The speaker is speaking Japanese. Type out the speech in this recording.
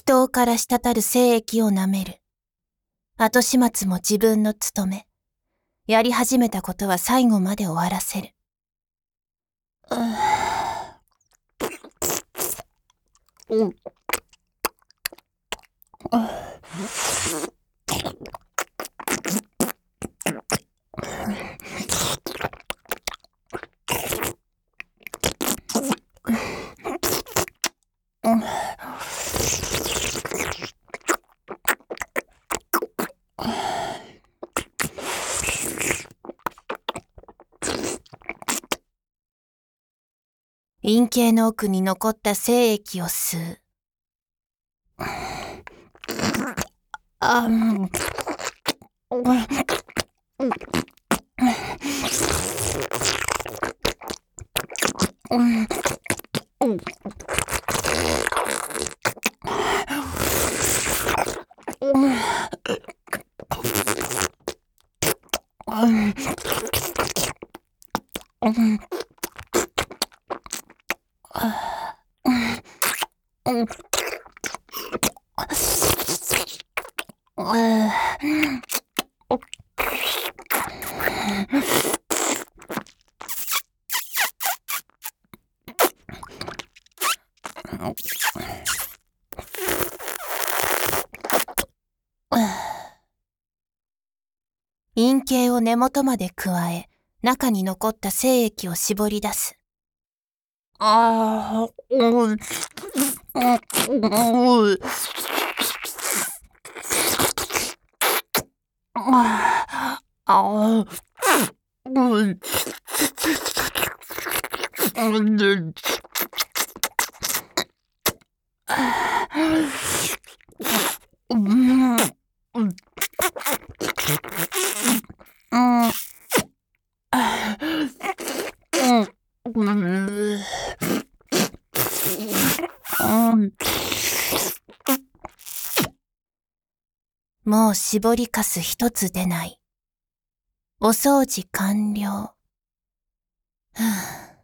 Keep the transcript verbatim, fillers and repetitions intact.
頭から滴る精液を舐める。後始末も自分の務め。やり始めたことは最後まで終わらせる。うん。陰茎の奥に残った精液を吸う。あん。陰茎を根元まで加え、中に残った精液を絞り出す。ああ、うん、うん、ああ、うん、うん、もう絞りかす一つ出ない。お掃除完了。はあ